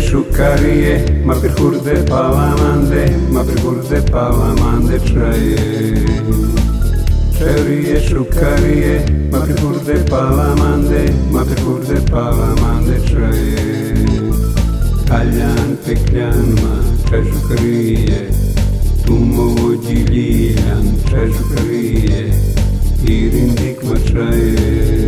shukarie, ma per kurde palamande, ma per kurde palamande traie. Cerie shukarie, ma per kurde palamande, ma per kurde palamande traie. Alyan peklan ma trashkarie, tumo jilian trashkarie, irindik ma traie.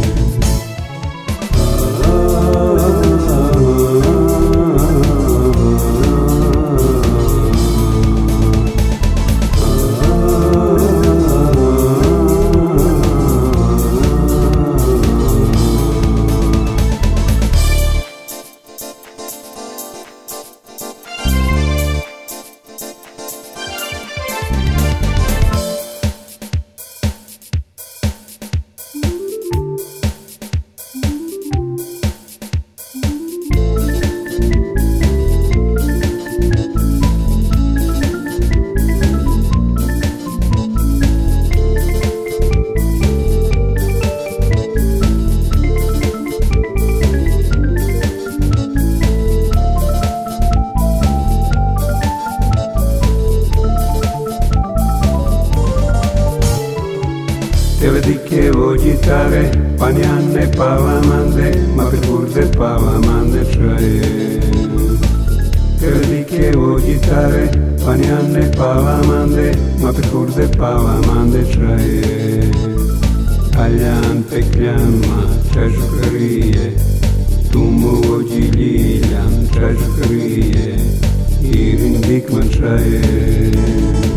Tele dicevo gitare, panianne palamande, ma per kurde palamande traie. Tele dicevo gitare, panianne palamande, ma per kurde palamande traie. Alyan peklan ma trashkarie, tumo jilian trashkarie, irindik ma traie.